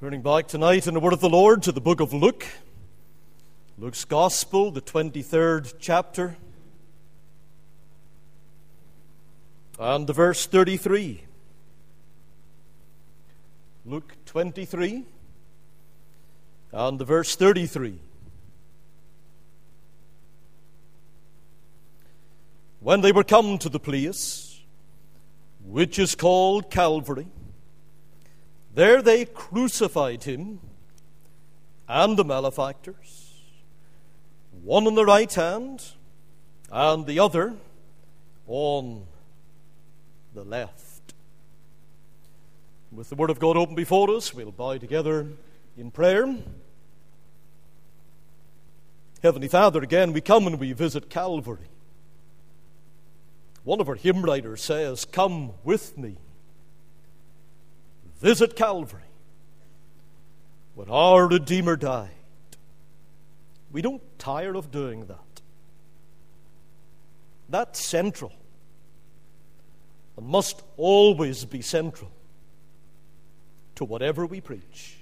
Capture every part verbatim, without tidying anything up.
Turning back tonight in the Word of the Lord to the book of Luke, Luke's Gospel, the twenty-third chapter, and the verse thirty-three. Luke twenty-three, and the verse thirty-three. When they were come to the place, which is called Calvary, there they crucified him and the malefactors, one on the right hand and the other on the left. With the Word of God open before us, we'll bow together in prayer. Heavenly Father, again we come and we visit Calvary. One of our hymn writers says, "Come with me. Visit Calvary, when our Redeemer died." We don't tire of doing that. That's central, and must always be central to whatever we preach.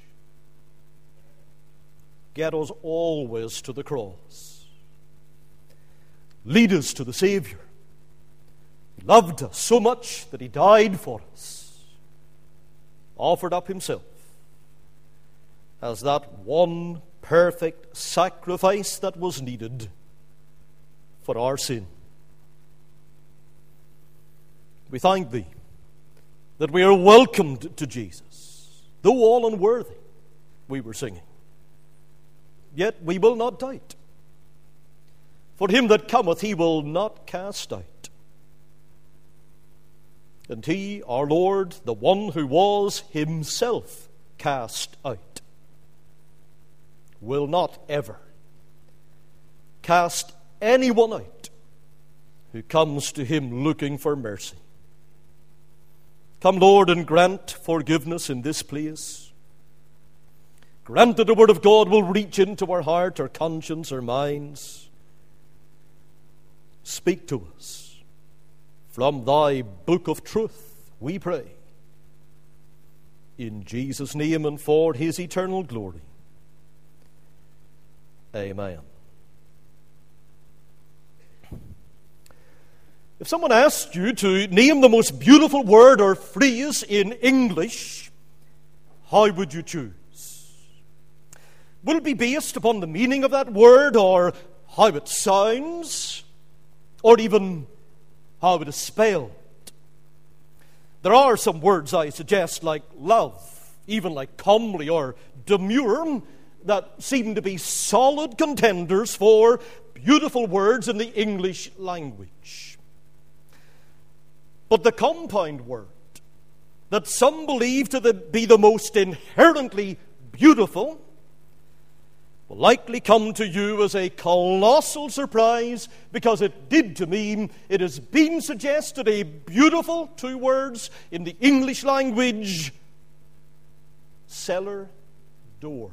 Get us always to the cross. Lead us to the Savior. He loved us so much that He died for us, offered up Himself as that one perfect sacrifice that was needed for our sin. We thank Thee that we are welcomed to Jesus, though all unworthy, we were singing. Yet we will not doubt. For him that cometh, He will not cast out. And He, our Lord, the one who was Himself cast out, will not ever cast anyone out who comes to Him looking for mercy. Come, Lord, and grant forgiveness in this place. Grant that the Word of God will reach into our heart, our conscience, our minds. Speak to us from Thy book of truth, we pray. In Jesus' name and for His eternal glory. Amen. If someone asked you to name the most beautiful word or phrase in English, how would you choose? Will it be based upon the meaning of that word, or how it sounds, or even how it is spelled? There are some words, I suggest, like love, even like comely or demure, that seem to be solid contenders for beautiful words in the English language. But the compound word that some believe to be the most inherently beautiful will likely come to you as a colossal surprise, because it did to me. It has been suggested a beautiful two words in the English language: cellar door.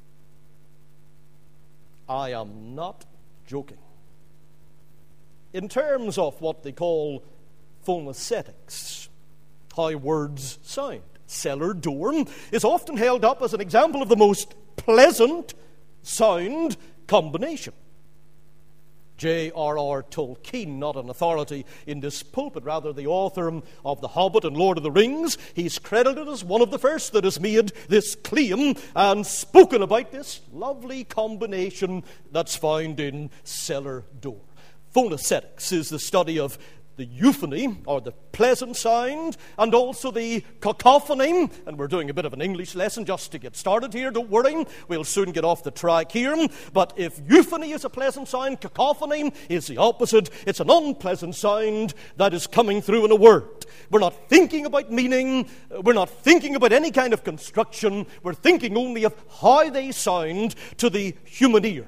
I am not joking. In terms of what they call phonetics, how words sound, cellar door is often held up as an example of the most pleasant sound combination. J R R Tolkien, not an authority in this pulpit, rather the author of The Hobbit and Lord of the Rings, he's credited as one of the first that has made this claim and spoken about this lovely combination that's found in cellar door. Phonetics is the study of the euphony, or the pleasant sound, and also the cacophony. And we're doing a bit of an English lesson just to get started here. Don't worry, we'll soon get off the track here. But if euphony is a pleasant sound, cacophony is the opposite. It's an unpleasant sound that is coming through in a word. We're not thinking about meaning. We're not thinking about any kind of construction. We're thinking only of how they sound to the human ear.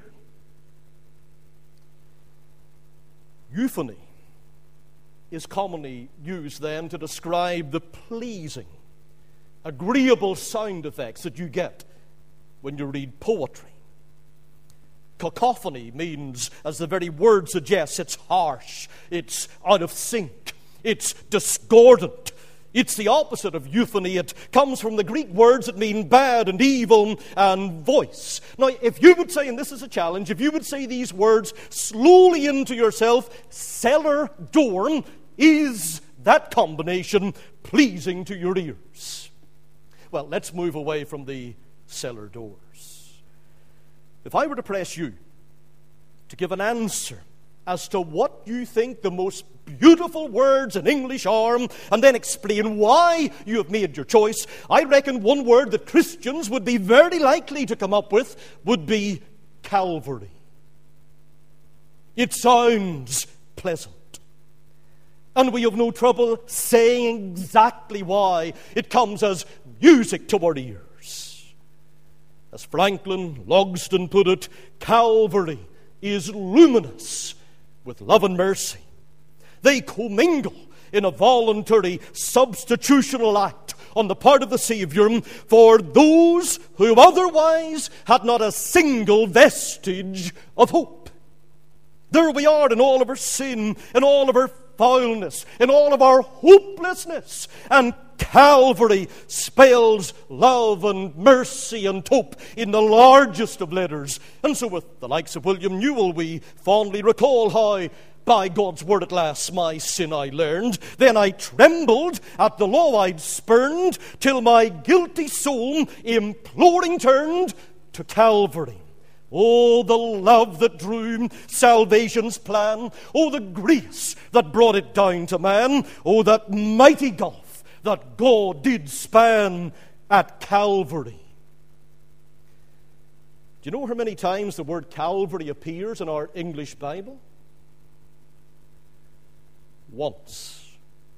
Euphony is commonly used then to describe the pleasing, agreeable sound effects that you get when you read poetry. Cacophony means, as the very word suggests, it's harsh, it's out of sync, it's discordant, It's the opposite of euphony. It comes from the Greek words that mean bad and evil and voice. Now, if you would say, and this is a challenge, if you would say these words slowly into yourself, cellar door, is that combination pleasing to your ears? Well, let's move away from the cellar doors. If I were to press you to give an answer as to what you think the most beautiful words in English are, and then explain why you have made your choice, I reckon one word that Christians would be very likely to come up with would be Calvary. It sounds pleasant, and we have no trouble saying exactly why. It comes as music to our ears. As Franklin Logsdon put it, Calvary is luminous with love and mercy. They commingle in a voluntary substitutional act on the part of the Savior for those who otherwise had not a single vestige of hope. There we are in all of our sin, in all of our foulness, in all of our hopelessness, and Calvary spells love and mercy and hope in the largest of letters. And so with the likes of William Newell, we fondly recall how by God's word at last my sin I learned. Then I trembled at the law I'd spurned, till my guilty soul imploring turned to Calvary. Oh, the love that drew salvation's plan. Oh, the grace that brought it down to man. Oh, that mighty gulf that God did span at Calvary. Do you know how many times the word Calvary appears in our English Bible? Once.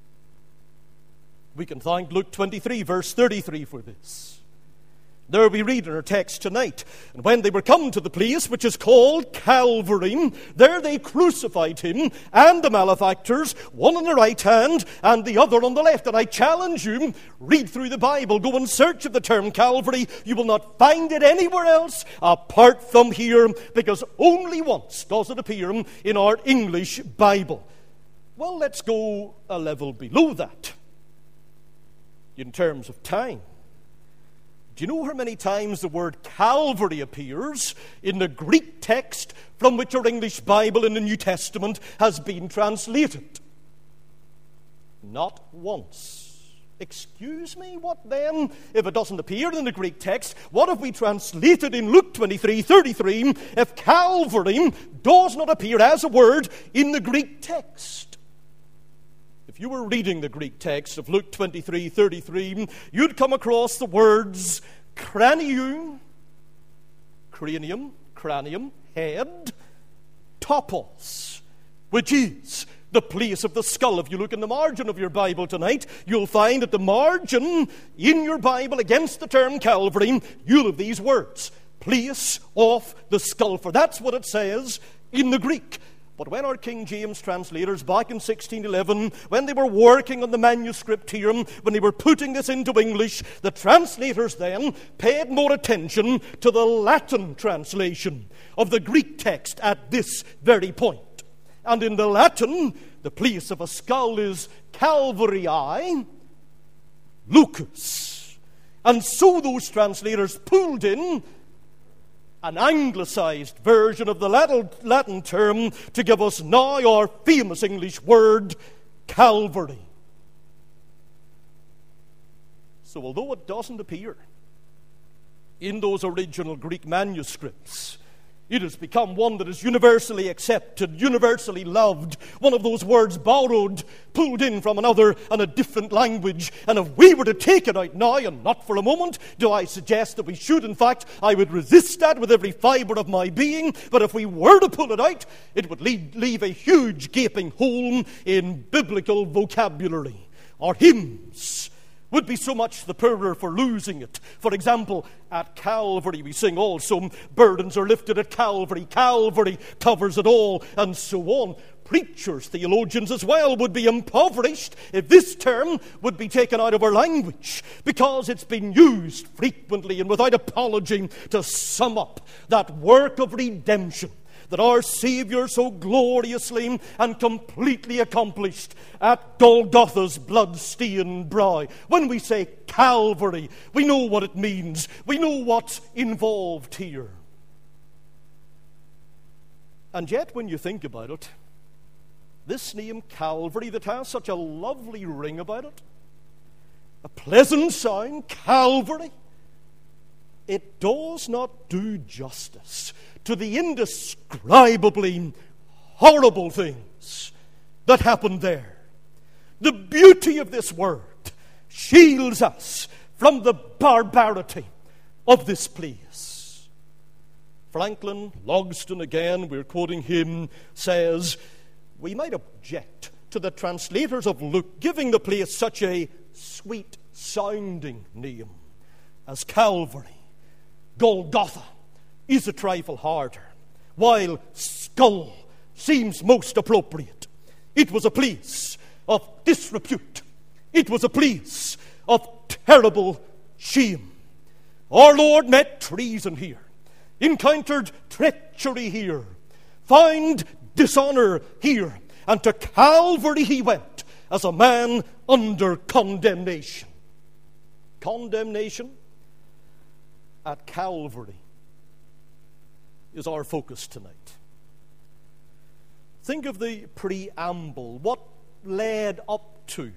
We can thank Luke twenty-three, verse thirty-three for this. There we read in our text tonight, and when they were come to the place which is called Calvary, there they crucified him and the malefactors, one on the right hand and the other on the left. And I challenge you, read through the Bible, go in search of the term Calvary. You will not find it anywhere else apart from here, because only once does it appear in our English Bible. Well, let's go a level below that in terms of time. Do you know how many times the word Calvary appears in the Greek text from which our English Bible in the New Testament has been translated? Not once. Excuse me, what then? If it doesn't appear in the Greek text, what have we translated in Luke twenty-three thirty-three if Calvary does not appear as a word in the Greek text? If you were reading the Greek text of Luke twenty-three thirty-three, you'd come across the words cranium, cranium, cranium, head, topos, which is the place of the skull. If you look in the margin of your Bible tonight, you'll find at the margin in your Bible against the term Calvary, you'll have these words, place of the skull. For that's what it says in the Greek. But when our King James translators back in sixteen eleven, when they were working on the manuscript here, when they were putting this into English, the translators then paid more attention to the Latin translation of the Greek text at this very point. And in the Latin, the place of a skull is Calvarii Lucus. And so those translators pulled in an anglicized version of the Latin term to give us now our famous English word, Calvary. So although it doesn't appear in those original Greek manuscripts, it has become one that is universally accepted, universally loved, one of those words borrowed, pulled in from another and a different language. And if we were to take it out now, and not for a moment do I suggest that we should, in fact, I would resist that with every fibre of my being, but if we were to pull it out, it would leave, leave a huge gaping hole in biblical vocabulary. Our hymns would be so much the poorer for losing it. For example, at Calvary we sing also, burdens are lifted at Calvary, Calvary covers it all, and so on. Preachers, theologians as well, would be impoverished if this term would be taken out of our language, because it's been used frequently and without apology to sum up that work of redemption that our Savior so gloriously and completely accomplished at Golgotha's blood-stained brow. When we say Calvary, we know what it means. We know what's involved here. And yet, when you think about it, this name Calvary that has such a lovely ring about it, a pleasant sound, Calvary, it does not do justice to the indescribably horrible things that happened there. The beauty of this word shields us from the barbarity of this place. Franklin Logston, again, we're quoting him, says, we might object to the translators of Luke giving the place such a sweet-sounding name as Calvary. Golgotha is a trifle harder, while Skull seems most appropriate. It was a place of disrepute. It was a place of terrible shame. Our Lord met treason here, encountered treachery here, found dishonor here, and to Calvary he went as a man under condemnation. Condemnation at Calvary is our focus tonight. Think of the preamble, what led up to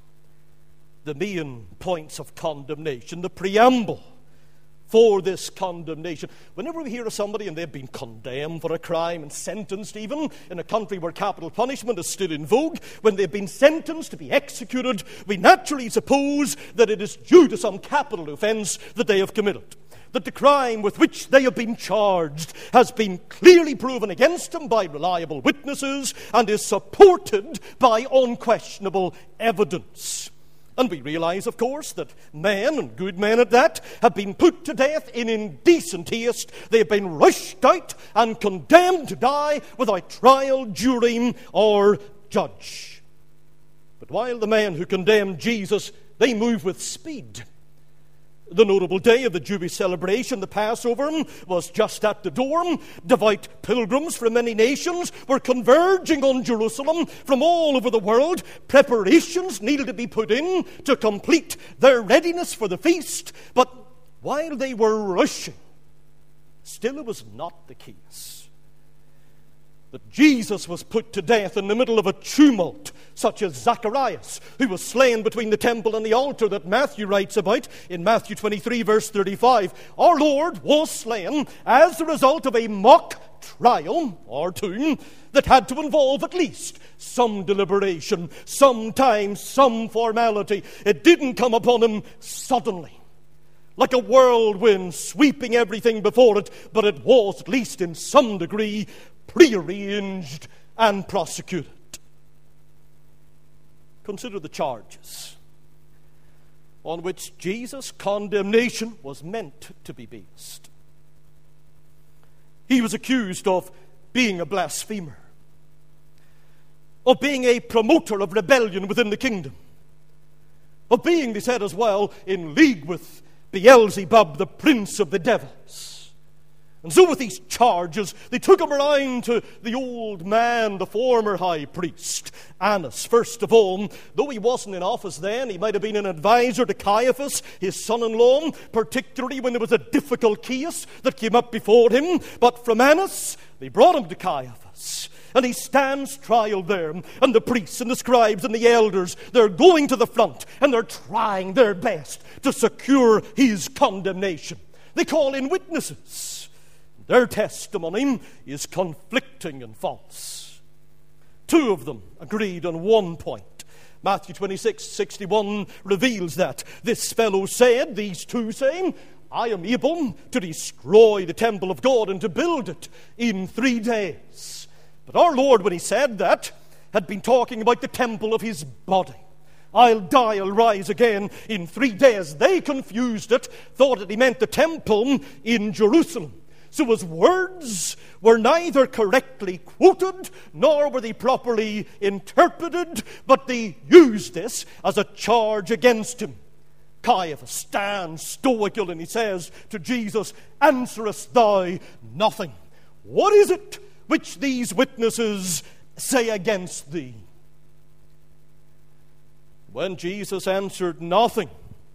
the main points of condemnation, the preamble for this condemnation. Whenever we hear of somebody and they've been condemned for a crime and sentenced, even in a country where capital punishment is still in vogue, when they've been sentenced to be executed, we naturally suppose that it is due to some capital offense that they have committed, that the crime with which they have been charged has been clearly proven against them by reliable witnesses and is supported by unquestionable evidence. And we realize, of course, that men, and good men at that, have been put to death in indecent haste. They have been rushed out and condemned to die without trial, jury, or judge. But while the men who condemned Jesus, they move with speed. The notable day of the Jewish celebration, the Passover, was just at the door. Devout pilgrims from many nations were converging on Jerusalem from all over the world. Preparations needed to be put in to complete their readiness for the feast. But while they were rushing, still it was not the case that Jesus was put to death in the middle of a tumult, such as Zacharias, who was slain between the temple and the altar that Matthew writes about in Matthew twenty-three, verse thirty-five. Our Lord was slain as the result of a mock trial or two that had to involve at least some deliberation, some time, some formality. It didn't come upon him suddenly, like a whirlwind sweeping everything before it, but it was, at least in some degree, prearranged and prosecuted. Consider the charges on which Jesus' condemnation was meant to be based. He was accused of being a blasphemer, of being a promoter of rebellion within the kingdom, of being, they said as well, in league with Beelzebub, the prince of the devils. And so with these charges, they took him around to the old man, the former high priest, Annas. First of all, though he wasn't in office then, he might have been an advisor to Caiaphas, his son-in-law, particularly when there was a difficult case that came up before him. But from Annas, they brought him to Caiaphas. And he stands trial there, and the priests and the scribes and the elders, they're going to the front, and they're trying their best to secure his condemnation. They call in witnesses. Their testimony is conflicting and false. Two of them agreed on one point. Matthew twenty-six, sixty-one reveals that. This fellow said, these two saying, I am able to destroy the temple of God and to build it in three days. But our Lord, when he said that, had been talking about the temple of his body. I'll die, I'll rise again in three days. They confused it, thought that he meant the temple in Jerusalem. So his words were neither correctly quoted, nor were they properly interpreted, but they used this as a charge against him. Caiaphas stands stoical, and he says to Jesus, answerest thou nothing? What is it which these witnesses say against thee? When Jesus answered nothing,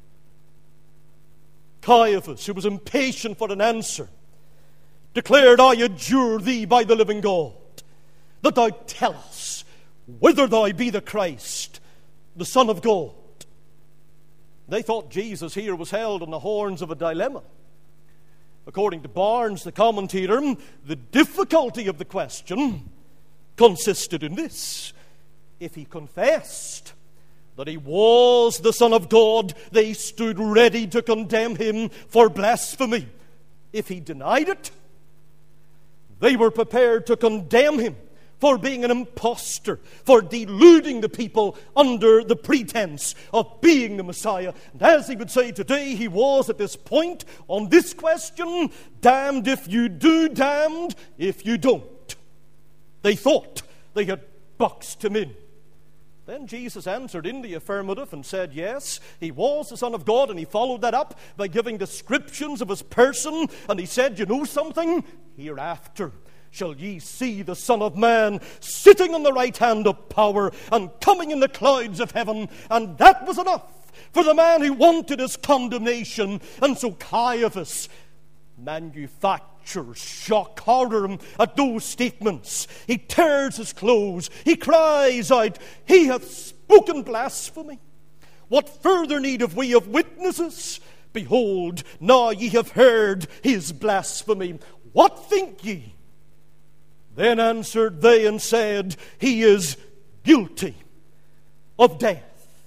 Caiaphas, who was impatient for an answer, declared, I adjure thee by the living God, that thou tell us whether thou be the Christ, the Son of God. They thought Jesus here was held on the horns of a dilemma. According to Barnes, the commentator, the difficulty of the question consisted in this: if he confessed that he was the Son of God, they stood ready to condemn him for blasphemy. If he denied it, they were prepared to condemn him for being an impostor, for deluding the people under the pretense of being the Messiah. And as he would say today, he was at this point on this question, damned if you do, damned if you don't. They thought they had boxed him in. Then Jesus answered in the affirmative and said, yes, he was the Son of God, and he followed that up by giving descriptions of his person, and he said, you know something? Hereafter shall ye see the Son of Man sitting on the right hand of power and coming in the clouds of heaven. And that was enough for the man who wanted his condemnation. And so Caiaphas manufactures shock horror at those statements. He tears his clothes. He cries out, he hath spoken blasphemy. What further need have we of witnesses? Behold, now ye have heard his blasphemy. What think ye? Then answered they and said, he is guilty of death.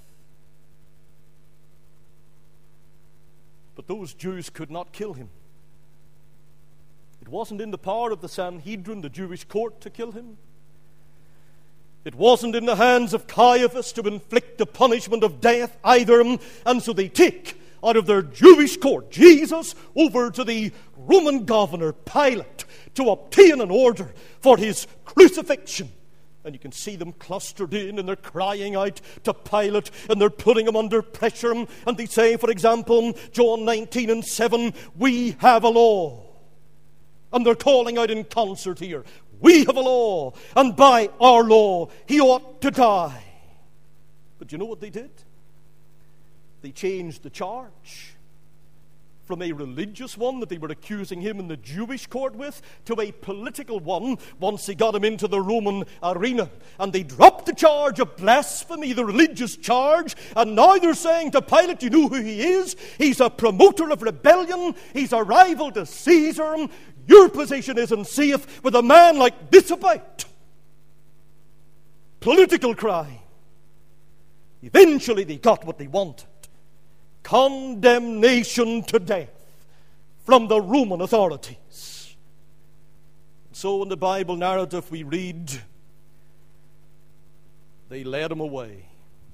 But those Jews could not kill him. It wasn't in the power of the Sanhedrin, the Jewish court, to kill him. It wasn't in the hands of Caiaphas to inflict the punishment of death either. And so they take out of their Jewish court Jesus over to the Roman governor Pilate to obtain an order for his crucifixion. And you can see them clustered in, and they're crying out to Pilate, and they're putting him under pressure. And they say, for example, John nineteen and seven, we have a law. And they're calling out in concert here, we have a law, and by our law he ought to die. But you know what they did? They changed the charge from a religious one that they were accusing him in the Jewish court with to a political one once they got him into the Roman arena. And they dropped the charge of blasphemy, the religious charge, and now they're saying to Pilate, you know who he is? He's a promoter of rebellion. He's a rival to Caesar. Your position isn't safe with a man like this about. Political crime. Eventually they got what they wanted. Condemnation to death from the Roman authorities. So in the Bible narrative we read, they led him away.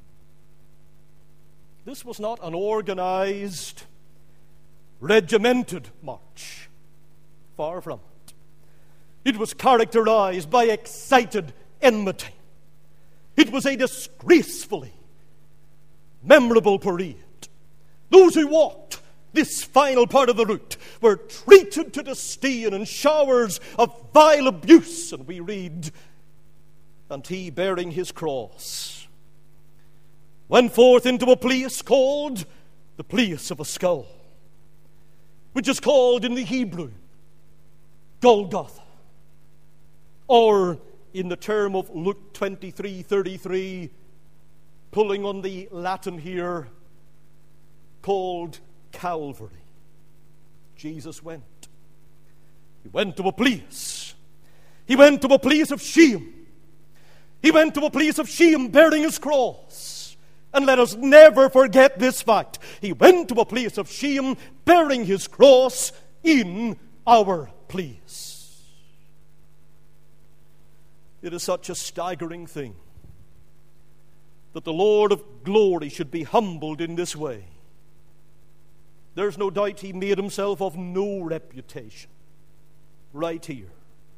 This was not an organized, regimented march. Far from it. It was characterized by excited enmity. It was a disgracefully memorable parade. Those who walked this final part of the route were treated to disdain and showers of vile abuse. And we read, and he, bearing his cross, went forth into a place called the place of a skull, which is called in the Hebrew Golgotha, or in the term of Luke twenty-three thirty-three, pulling on the Latin here, called Calvary. Jesus went. He went to a place. He went to a place of shame. He went to a place of shame bearing his cross. And let us never forget this fact. He went to a place of shame bearing his cross in our place. It is such a staggering thing that the Lord of glory should be humbled in this way. There's no doubt he made himself of no reputation. Right here.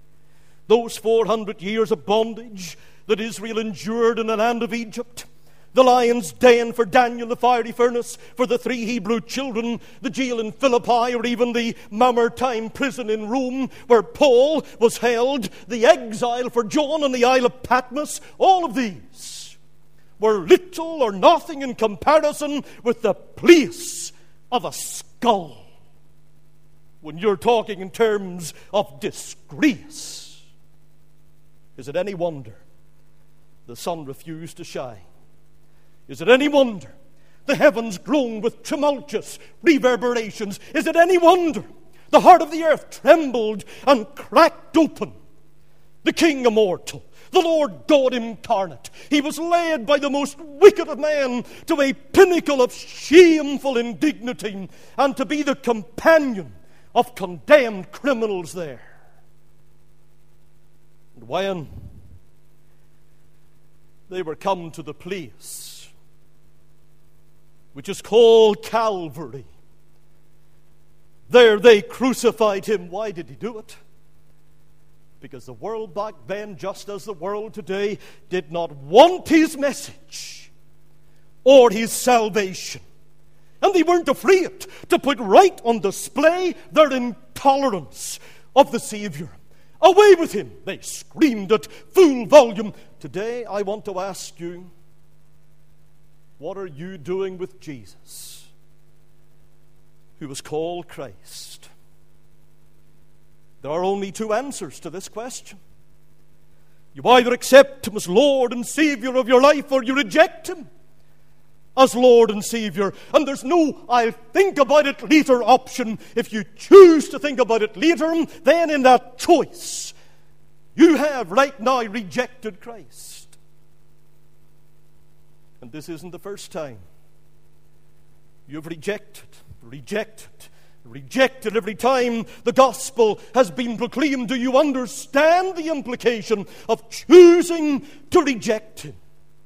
Those four hundred years of bondage that Israel endured in the land of Egypt, the lion's den for Daniel, the fiery furnace for the three Hebrew children, the jail in Philippi, or even the Mamertine prison in Rome where Paul was held, the exile for John on the Isle of Patmos, all of these were little or nothing in comparison with the place of a skull. When you're talking in terms of disgrace, is it any wonder the sun refused to shine? Is it any wonder the heavens groaned with tumultuous reverberations? Is it any wonder the heart of the earth trembled and cracked open? The King immortal, the Lord God incarnate, he was led by the most wicked of men to a pinnacle of shameful indignity and to be the companion of condemned criminals there. And when they were come to the place which is called Calvary, there they crucified him. Why did he do it? Because the world back then, just as the world today, did not want his message or his salvation. And they weren't afraid to put right on display their intolerance of the Savior. Away with him, they screamed at full volume. Today I want to ask you, what are you doing with Jesus, who was called Christ? There are only two answers to this question. You either accept him as Lord and Savior of your life, or you reject him as Lord and Savior. And there's no I'll think about it later option. If you choose to think about it later, then in that choice, you have right now rejected Christ. And this isn't the first time. You've rejected, rejected, rejected every time the gospel has been proclaimed. Do you understand the implication of choosing to reject him?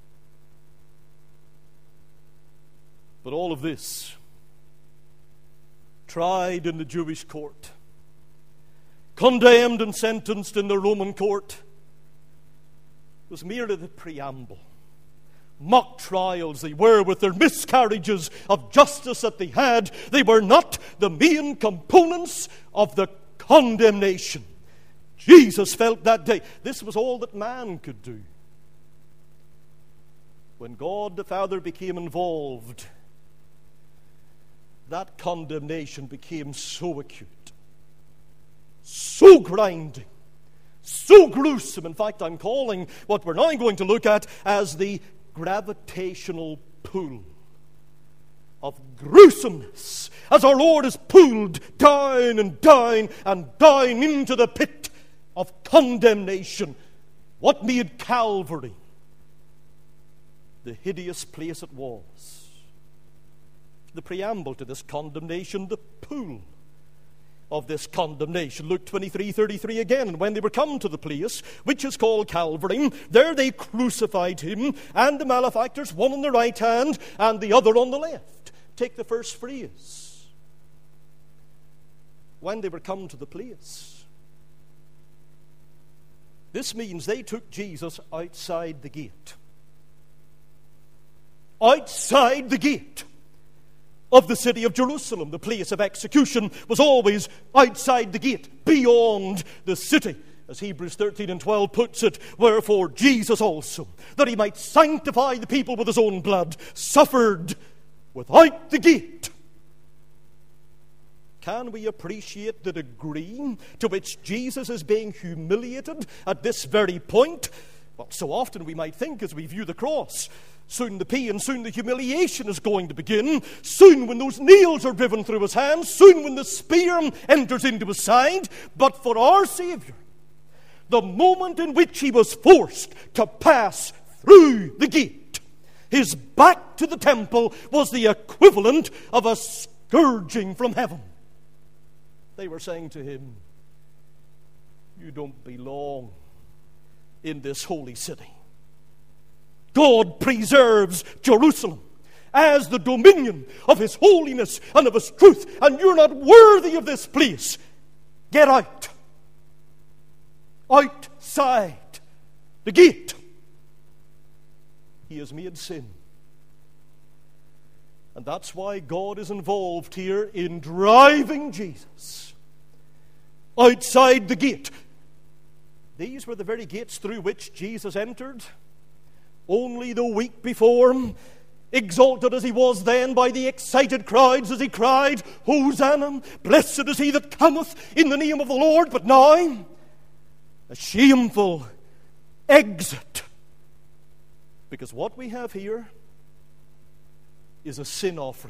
But all of this, tried in the Jewish court, condemned and sentenced in the Roman court, was merely the preamble. Mock trials they were, with their miscarriages of justice that they had. They were not the main components of the condemnation. Jesus felt that day this was all that man could do. When God the Father became involved, that condemnation became so acute, so grinding, so gruesome. In fact, I'm calling what we're now going to look at as the gravitational pull of gruesomeness, as our Lord is pulled down and down and down into the pit of condemnation. What made Calvary the hideous place it was? The preamble to this condemnation, the pull of this condemnation. Luke twenty-three thirty-three again. And when they were come to the place which is called Calvary, there they crucified him, and the malefactors, one on the right hand and the other on the left. Take the first phrase. When they were come to the place. This means they took Jesus outside the gate. Outside the gate of the city of Jerusalem. The place of execution was always outside the gate, beyond the city. As Hebrews thirteen and twelve puts it, wherefore Jesus also, that he might sanctify the people with his own blood, suffered without the gate. Can we appreciate the degree to which Jesus is being humiliated at this very point? Well, so often we might think as we view the cross, soon the pain, soon the humiliation is going to begin. Soon when those nails are driven through his hands. Soon when the spear enters into his side. But for our Savior, the moment in which he was forced to pass through the gate, his back to the temple was the equivalent of a scourging from heaven. They were saying to him, you don't belong in this holy city. God preserves Jerusalem as the dominion of his holiness and of his truth, and you're not worthy of this place. Get out. Outside the gate. He has made sin And that's why God is involved here in driving Jesus outside the gate. These were the very gates through which Jesus entered only the week before, exalted as he was then by the excited crowds as he cried, Hosanna, blessed is he that cometh in the name of the Lord. But now, a shameful exit. Because what we have here is a sin offering.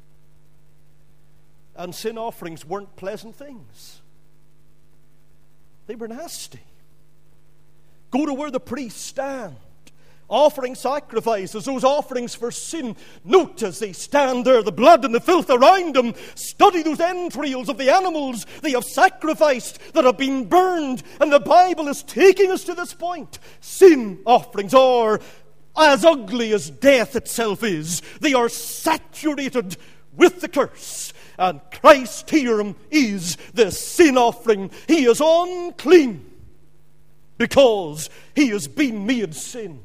And sin offerings weren't pleasant things. They were nasty. Go to where the priests stand, offering sacrifices, those offerings for sin. Note as they stand there, the blood and the filth around them. Study those entrails of the animals they have sacrificed that have been burned. And the Bible is taking us to this point. Sin offerings are as ugly as death itself is. They are saturated with the curse. And Christ here is the sin offering. He is unclean because he has been made sin.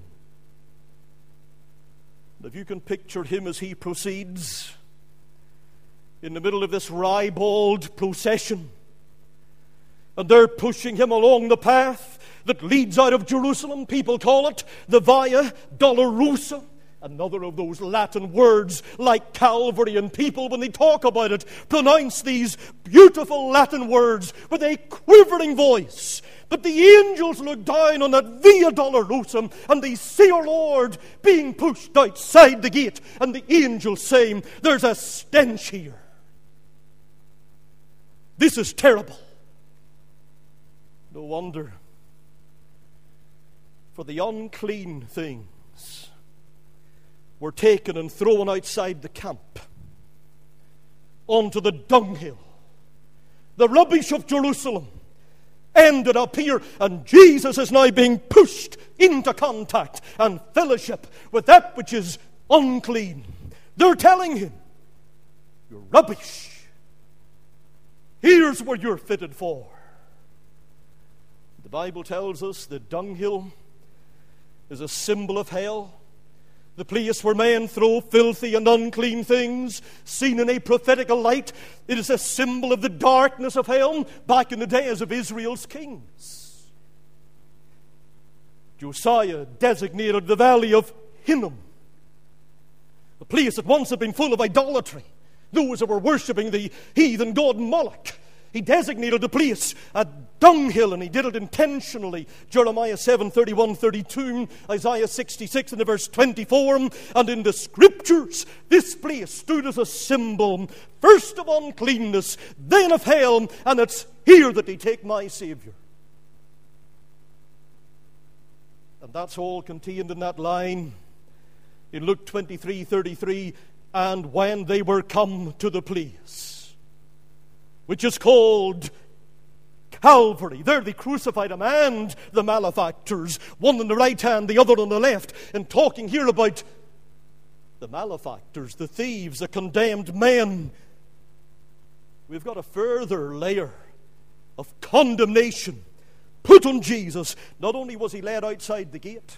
And if you can picture him as he proceeds in the middle of this ribald procession, and they're pushing him along the path that leads out of Jerusalem. People call it the Via Dolorosa, another of those Latin words like Calvary. And people, when they talk about it, pronounce these beautiful Latin words with a quivering voice. But the angels look down on that Via Dolorosa and they see our Lord being pushed outside the gate. And the angels saying, there's a stench here. This is terrible. No wonder. For the unclean things were taken and thrown outside the camp onto the dunghill. The rubbish of Jerusalem ended up here, and Jesus is now being pushed into contact and fellowship with that which is unclean. They're telling him, you're rubbish. Here's where you're fitted for. The Bible tells us the dunghill is a symbol of hell, the place where men throw filthy and unclean things, seen in a prophetical light. It is a symbol of the darkness of hell back in the days of Israel's kings. Josiah designated the valley of Hinnom, a place that once had been full of idolatry, those that were worshipping the heathen god Moloch. He designated the place a dunghill, and he did it intentionally. Jeremiah seven, thirty-one, thirty-two, Isaiah sixty-six and the verse twenty-four. And in the scriptures, this place stood as a symbol, first of uncleanness, then of hell, and it's here that they take my Savior. And that's all contained in that line in Luke twenty-three, thirty-three. And when they were come to the place which is called Calvary, there they crucified him and the malefactors, one on the right hand, the other on the left. And talking here about the malefactors, the thieves, the condemned men, we've got a further layer of condemnation put on Jesus. Not only was he led outside the gate,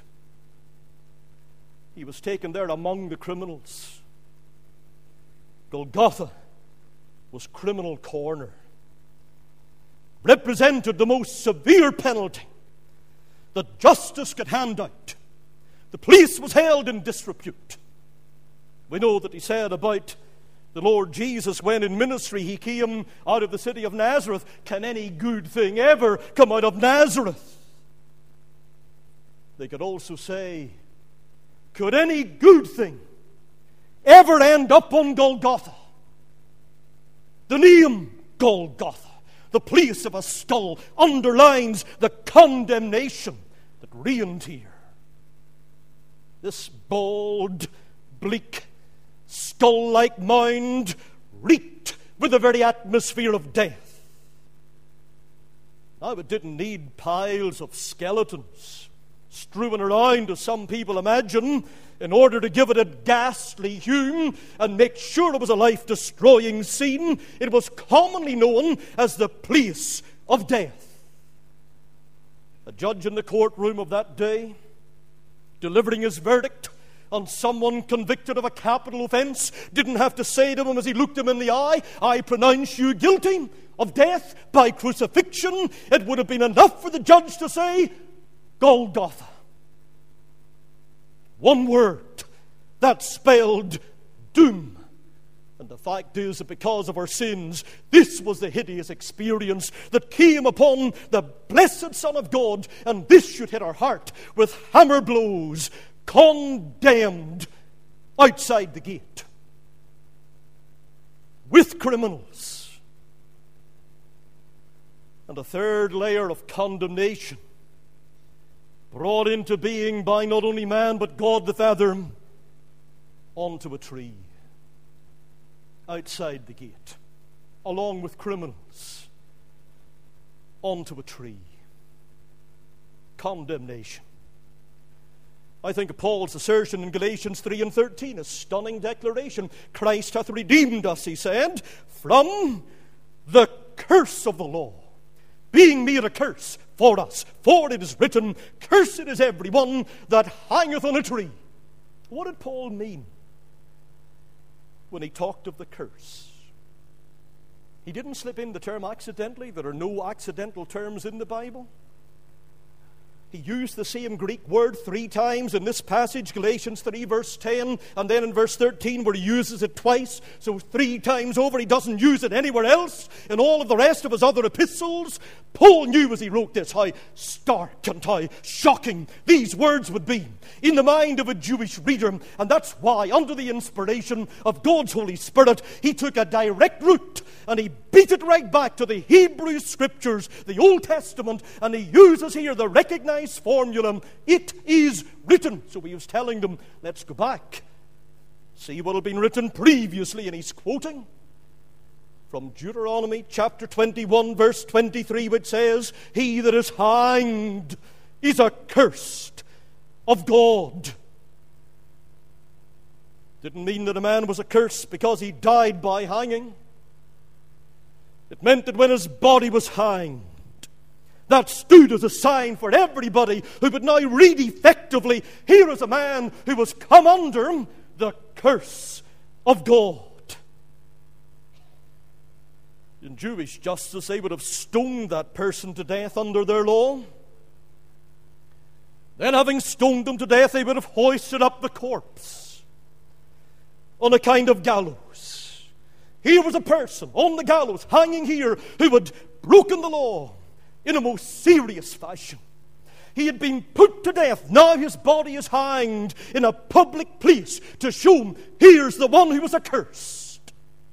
he was taken there among the criminals. Golgotha was criminal corner, represented the most severe penalty that justice could hand out. The place was held in disrepute. We know that he said about the Lord Jesus, when in ministry he came out of the city of Nazareth, can any good thing ever come out of Nazareth? They could also say, could any good thing ever end up on Golgotha? The name Golgotha, the place of a skull, underlines the condemnation that reigned here. This bald, bleak, skull-like mound reeked with the very atmosphere of death. Now, it didn't need piles of skeletons strewn around, as some people imagine, in order to give it a ghastly hue and make sure it was a life-destroying scene. It was commonly known as the place of death. A judge in the courtroom of that day, delivering his verdict, And someone convicted of a capital offense didn't have to say to him as he looked him in the eye, I pronounce you guilty of death by crucifixion. It would have been enough for the judge to say, Golgotha. One word that spelled doom. And the fact is that because of our sins, this was the hideous experience that came upon the blessed Son of God, and this should hit our heart with hammer blows. Condemned outside the gate with criminals. And a third layer of condemnation brought into being by not only man but God the Father onto a tree outside the gate, along with criminals, onto a tree. Condemnation. I think of Paul's assertion in Galatians three and thirteen, a stunning declaration. Christ hath redeemed us, he said, from the curse of the law, being made a curse for us. For it is written, cursed is every one that hangeth on a tree. What did Paul mean when he talked of the curse? He didn't slip in the term accidentally. There are no accidental terms in the Bible. He used the same Greek word three times in this passage, Galatians three, verse ten, and then in verse thirteen, where he uses it twice. So three times over, he doesn't use it anywhere else. In all of the rest of his other epistles, Paul knew as he wrote this how stark and how shocking these words would be in the mind of a Jewish reader. And that's why, under the inspiration of God's Holy Spirit, he took a direct route and he beat it right back to the Hebrew Scriptures, the Old Testament, and he uses here the recognized formula, it is written. So he was telling them, let's go back, see what had been written previously, and he's quoting from Deuteronomy chapter twenty-one, verse twenty-three, which says, he that is hanged is accursed of God. Didn't mean that a man was accursed because he died by hanging. It meant that when his body was hanged, that stood as a sign for everybody who would now read effectively, here is a man who was come under the curse of God. In Jewish justice, they would have stoned that person to death under their law. Then, having stoned them to death, they would have hoisted up the corpse on a kind of gallows. Here was a person on the gallows, hanging here, who had broken the law in a most serious fashion. He had been put to death. Now his body is hanged in a public place to show him, here's the one who was accursed.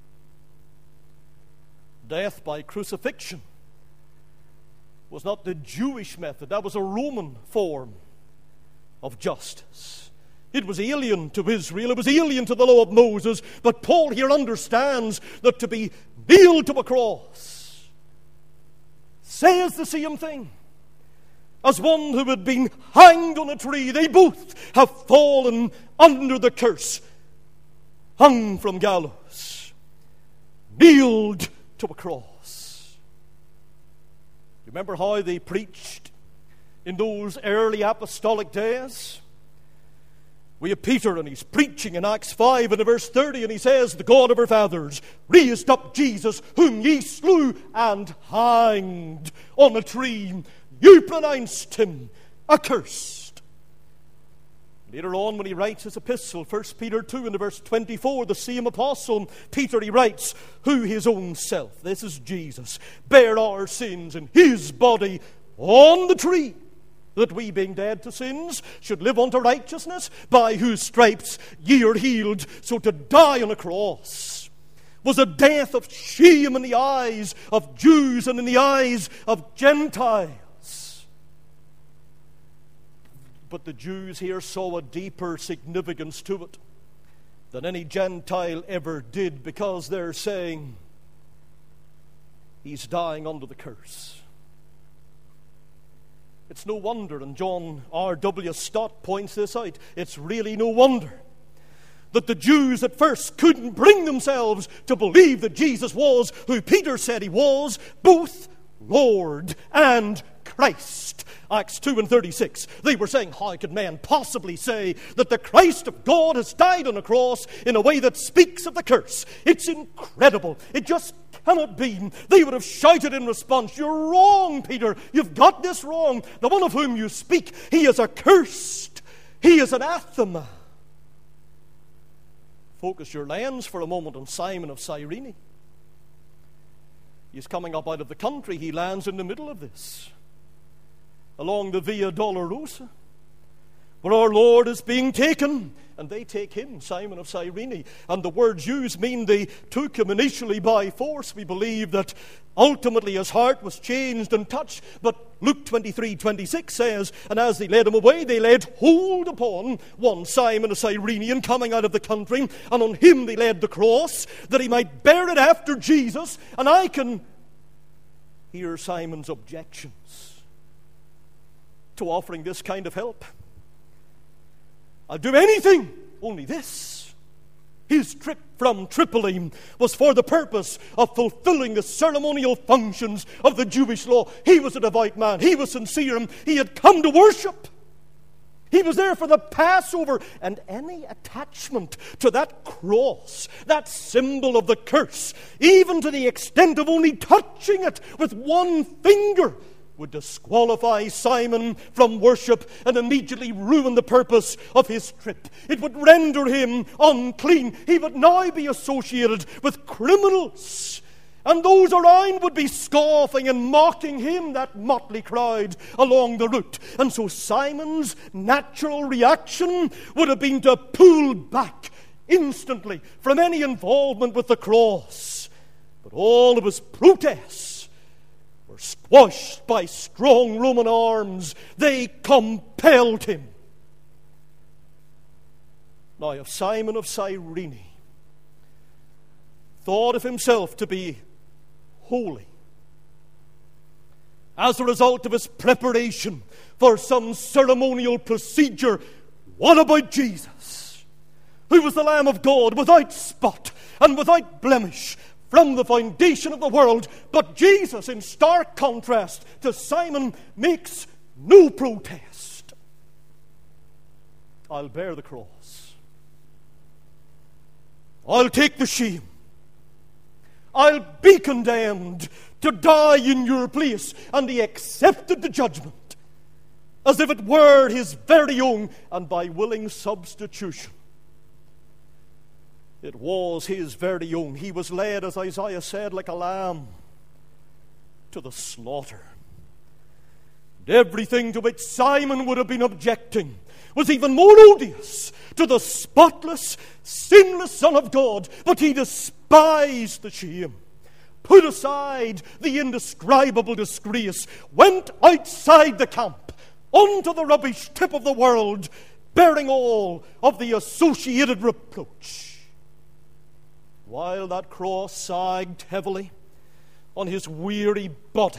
Death by crucifixion was not the Jewish method. That was a Roman form of justice. It was alien to Israel. It was alien to the law of Moses. But Paul here understands that to be nailed to a cross says the same thing as one who had been hanged on a tree. They both have fallen under the curse, hung from gallows, nailed to a cross. You remember how they preached in those early apostolic days? We have Peter, and he's preaching in Acts five and in verse thirty, and he says, the God of our fathers raised up Jesus, whom ye slew and hanged on a tree. You pronounced him accursed. Later on, when he writes his epistle, First Peter two and verse twenty-four, the same apostle Peter, he writes, who his own self, this is Jesus, bare our sins in his body on the tree, that we, being dead to sins, should live unto righteousness, by whose stripes ye are healed. So to die on a cross was a death of shame in the eyes of Jews and in the eyes of Gentiles. But the Jews here saw a deeper significance to it than any Gentile ever did, because they're saying, he's dying under the curse. It's no wonder, and John R W Stott points this out, it's really no wonder that the Jews at first couldn't bring themselves to believe that Jesus was who Peter said he was, both Lord and Christ. Acts two and thirty-six. They were saying, how could men possibly say that the Christ of God has died on a cross in a way that speaks of the curse? It's incredible. It just cannot be. They would have shouted in response, you're wrong, Peter. You've got this wrong. The one of whom you speak, he is accursed. He is anathema. Focus your lens for a moment on Simon of Cyrene. He's coming up out of the country. He lands in the middle of this, along the Via Dolorosa, where our Lord is being taken, and they take him, Simon of Cyrene. And the words used mean they took him initially by force. We believe that ultimately his heart was changed and touched. But Luke twenty-three twenty-six says, and as they led him away, they laid hold upon one Simon of Cyrene coming out of the country, and on him they laid the cross, that he might bear it after Jesus. And I can hear Simon's objections to offering this kind of help. I'll do anything, only this. His trip from Tripoli was for the purpose of fulfilling the ceremonial functions of the Jewish law. He was a devout man. He was sincere. He had come to worship. He was there for the Passover. And any attachment to that cross, that symbol of the curse, even to the extent of only touching it with one finger, would disqualify Simon from worship and immediately ruin the purpose of his trip. It would render him unclean. He would now be associated with criminals, and those around would be scoffing and mocking him, that motley crowd along the route. And so Simon's natural reaction would have been to pull back instantly from any involvement with the cross. But all of his protests were squashed by strong Roman arms. They compelled him. Now, if Simon of Cyrene thought of himself to be holy as a result of his preparation for some ceremonial procedure, what about Jesus, who was the Lamb of God without spot and without blemish from the foundation of the world? But Jesus, in stark contrast to Simon, makes no protest. I'll bear the cross. I'll take the shame. I'll be condemned to die in your place. And he accepted the judgment as if it were his very own, and by willing substitution, it was his very own. He was led, as Isaiah said, like a lamb to the slaughter. And everything to which Simon would have been objecting was even more odious to the spotless, sinless Son of God. But he despised the shame, put aside the indescribable disgrace, went outside the camp, onto the rubbish tip of the world, bearing all of the associated reproach. While that cross sagged heavily on his weary body,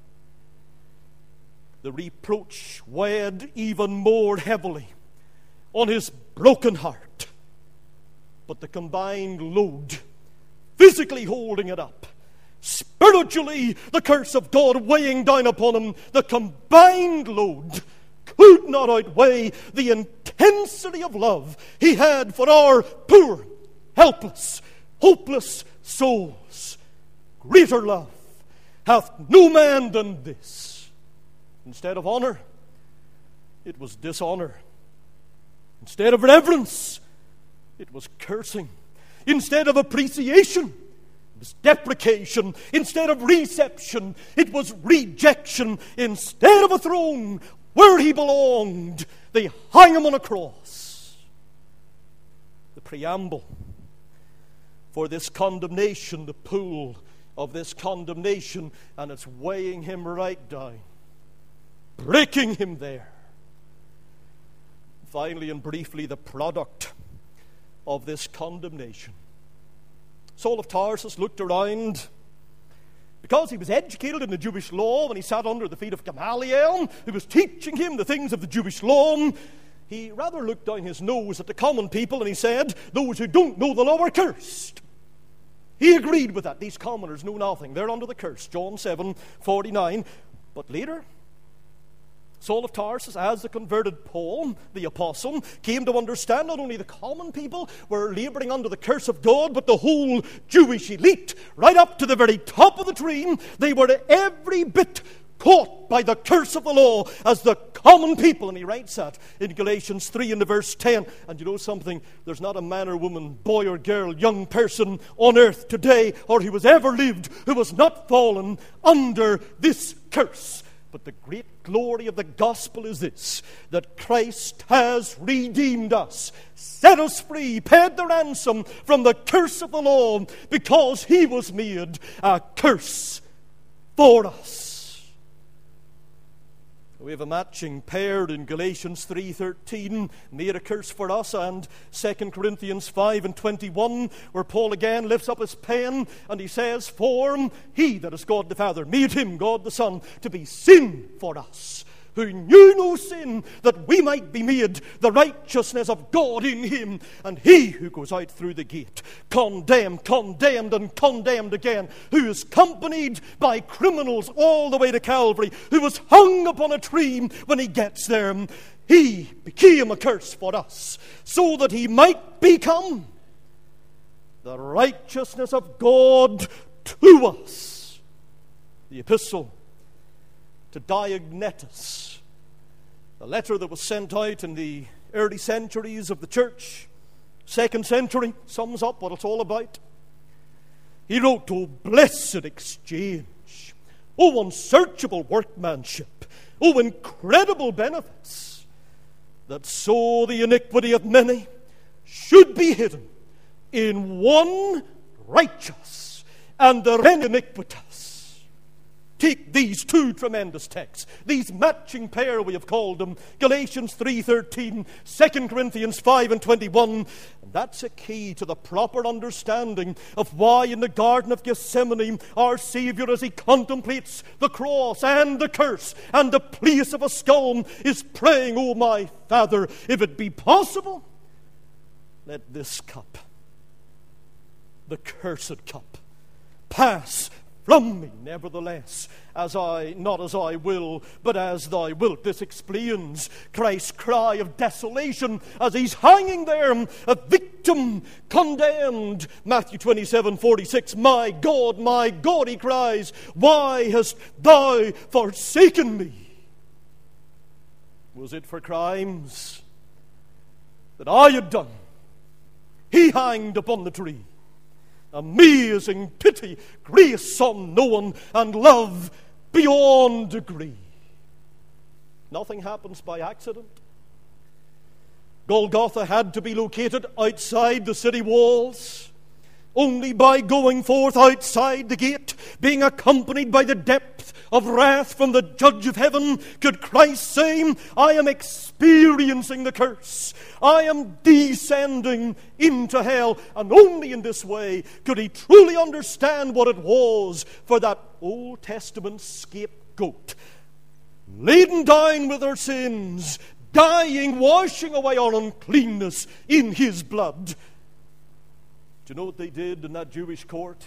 the reproach weighed even more heavily on his broken heart. But the combined load, physically holding it up, spiritually the curse of God weighing down upon him, the combined load could not outweigh the intensity of love he had for our poor, helpless, hopeless souls. Greater love hath no man than this. Instead of honor, it was dishonor. Instead of reverence, it was cursing. Instead of appreciation, it was deprecation. Instead of reception, it was rejection. Instead of a throne where he belonged, they hung him on a cross. The preamble for this condemnation, the pool of this condemnation, and it's weighing him right down, breaking him there. Finally and briefly, the product of this condemnation. Saul of Tarsus looked around. Because he was educated in the Jewish law, when he sat under the feet of Gamaliel, who was teaching him the things of the Jewish law, he rather looked down his nose at the common people, and he said, those who don't know the law are cursed. He agreed with that. These commoners know nothing. They're under the curse. John seven forty-nine. But later, Saul of Tarsus, as the converted Paul, the apostle, came to understand not only the common people were laboring under the curse of God, but the whole Jewish elite, right up to the very top of the tree. They were every bit caught by the curse of the law as the common people. And he writes that in Galatians three and verse ten. And you know something? There's not a man or woman, boy or girl, young person on earth today, or who has ever lived, who has not fallen under this curse. But the great glory of the gospel is this, that Christ has redeemed us, set us free, paid the ransom from the curse of the law, because he was made a curse for us. We have a matching pair in Galatians three thirteen, made a curse for us, and Second Corinthians five and twenty-one, where Paul again lifts up his pen and he says, "For he that is God the Father made him, God the Son, to be sin for us, who knew no sin, that we might be made the righteousness of God in him. And he who goes out through the gate, condemned, condemned, and condemned again, who is accompanied by criminals all the way to Calvary, who was hung upon a tree when he gets there, he became a curse for us, so that he might become the righteousness of God to us." The epistle to Diognetus, a letter that was sent out in the early centuries of the church, second century, sums up what it's all about. He wrote, "O blessed exchange, O unsearchable workmanship, O incredible benefits, that so the iniquity of many should be hidden in one righteous and the rest iniquitous." Take these two tremendous texts, these matching pair we have called them, Galatians three thirteen, Second Corinthians five and twenty-one, and that's a key to the proper understanding of why in the Garden of Gethsemane our Savior, as he contemplates the cross and the curse and the place of a skull, is praying, "O my Father, if it be possible, let this cup, the cursed cup, pass from me, nevertheless, as I, not as I will, but as thy wilt." This explains Christ's cry of desolation as he's hanging there, a victim, condemned. Matthew twenty-seven forty-six, "My God, my God," he cries, "why hast thou forsaken me?" Was it for crimes that I had done? He hanged upon the tree. Amazing pity, grace unknown, and love beyond degree. Nothing happens by accident. Golgotha had to be located outside the city walls. Only by going forth outside the gate, being accompanied by the depth of wrath from the judge of heaven, could Christ say, "I am experiencing the curse. I am descending into hell." And only in this way could he truly understand what it was for that Old Testament scapegoat, laden down with our sins, dying, washing away our uncleanness in his blood. Do you know what they did in that Jewish court?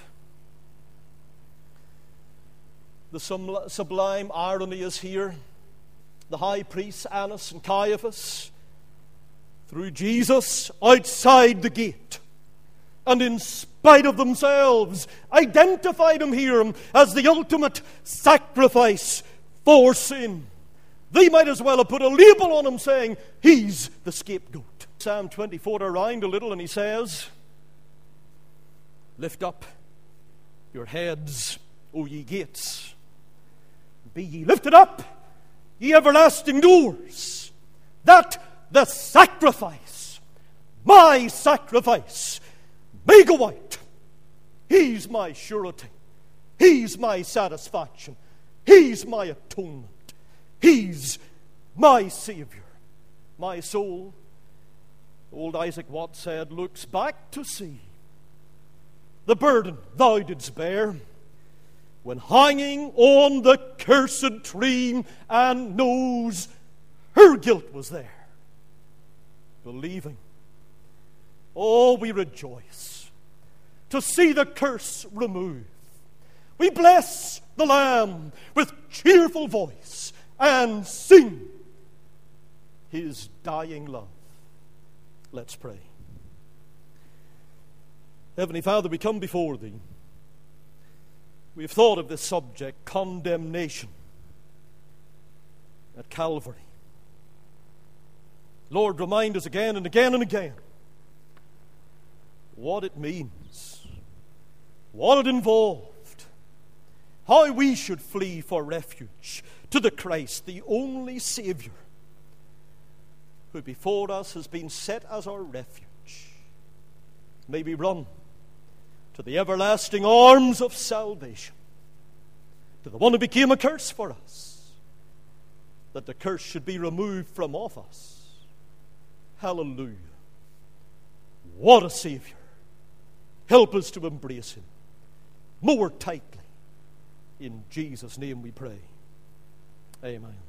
The sublime irony is here. The high priests, Annas and Caiaphas, threw Jesus outside the gate, and in spite of themselves, identified him here as the ultimate sacrifice for sin. They might as well have put a label on him saying, "He's the scapegoat." Psalm twenty-four around a little, and he says, "Lift up your heads, O ye gates. Be ye lifted up, ye everlasting doors, that the sacrifice, my sacrifice, may go out. He's my surety. He's my satisfaction. He's my atonement. He's my Savior. My soul," old Isaac Watts said, "looks back to see the burden thou didst bear when hanging on the cursed tree, and knows her guilt was there. Believing, oh, we rejoice to see the curse removed. We bless the Lamb with cheerful voice and sing his dying love. Let's pray. Heavenly Father, we come before thee. We've thought of this subject, condemnation, at Calvary. Lord, remind us again and again and again what it means, what it involved, how we should flee for refuge to the Christ, the only Savior, who before us has been set as our refuge. May we run to the everlasting arms of salvation, to the one who became a curse for us, that the curse should be removed from off us. Hallelujah. What a Savior. Help us to embrace him more tightly. In Jesus' name we pray. Amen.